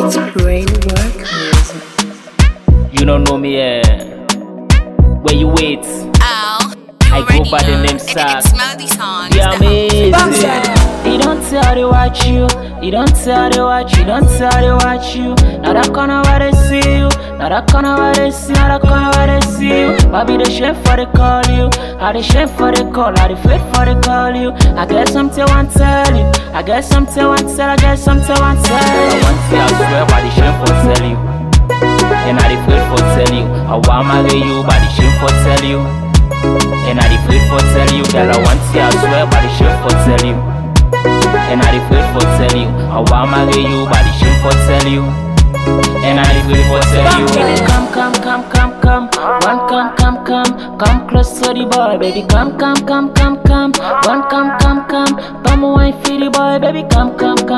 It's Brainwork Music. You don't know me, where you wait? Oh, I go by the name Sad. It's Melody Song. Yeah, amazing. He don't tell they watch you. He don't tell they watch you. Don't tell they watch you. Now that corner where they see you. Now that corner where they see. Now that corner where they see you. Baby, the chef for the call you. I the chef for the call. I the faith for the call you. I guess something want tell you. I guess something want tell. I guess something want tell you. I want to I swear by the chef for tell you. And I the faith for tell you. I want marry you by the chef for tell you. And I the faith for tell you. Girl, I want to I swear by the chef for tell you. And I the faith for tell you. I want marry you by the chef for tell you. And I the faith for tell you. Baby, come. One come close to the boy, baby. Come. One come. Come wine for the boy, baby. Come.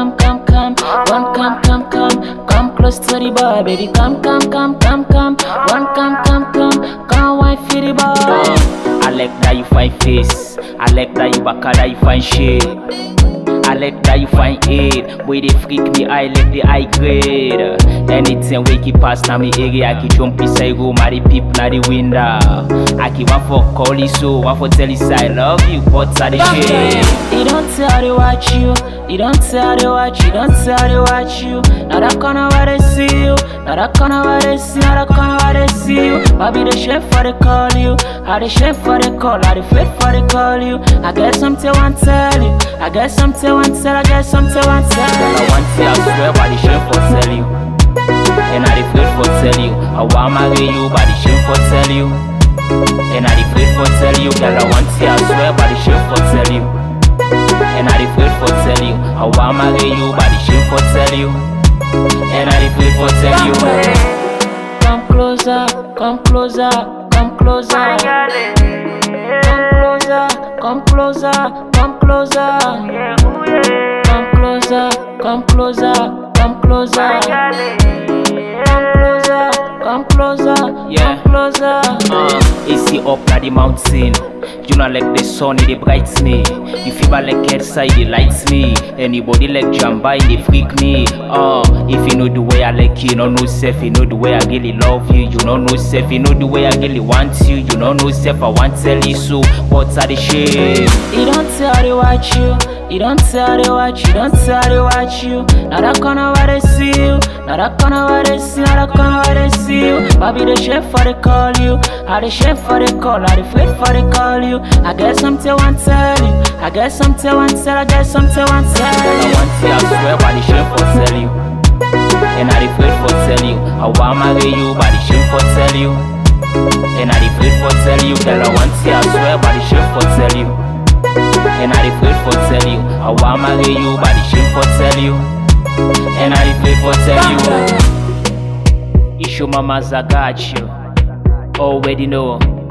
One come close to the boy, baby. Come. One come wine for the boy. I like that you find face. I like that you back that you find shit. I like that you find it. Way they freak me, I like the high grade. Anything we keep past na me area, I keep jump inside go marry peep na the window. I keep one for call you so, one for tell you I love you, but I the shit. He don't tell they watch you. He don't tell they watch you. Don't tell they watch you. Now that corner where they see you. Now that corner where they see. Now that corner where they see you. I be the chef for the call you. I the chef for the call. I the faith for the call you. I guess something want tell you. I guess something want tell. I guess something want tell. I want to I swear by the chef for tell you. And I the faith for tell you. I want marry you by the chef for tell you. And I the faith for tell you. Girl, I want to I swear by the chef for tell you. And I the faith for tell you. I want marry you by the chef for tell you. And I the faith for tell you. Come closer. Come closer. Come closer. Come closer. Come closer. Come closer. Come closer. Come closer, yeah. Come closer. AC up na the mountain. You know like the sun, it brights me. You feel like outside, it lights me. Anybody like Jamba, they freak me. If you know the way I like you, know self. You know the way I really love you. You know self. You know the way I really want you. You know self. I want to tell you so. What's the shame? He don't tell they watch you. He don't tell they watch you. Don't tell they watch you. Now that corner where they see you. Now that corner where they see. Now that corner where they see you. Baby, the chef for the call you. I the chef for the call. I the faith for the call you. I guess something want tell you. I guess something want tell. I guess something want tell you. I want to I swear by the chef for tell you. And I the faith for tell you. I want marry you by the chef for tell you. And I the faith for tell you. Girl, I want to I swear by the chef for tell you. And I the faith for tell you. I want marry you by the chef for tell you. And I the faith for tell you. Issue mama's I got you. Already know.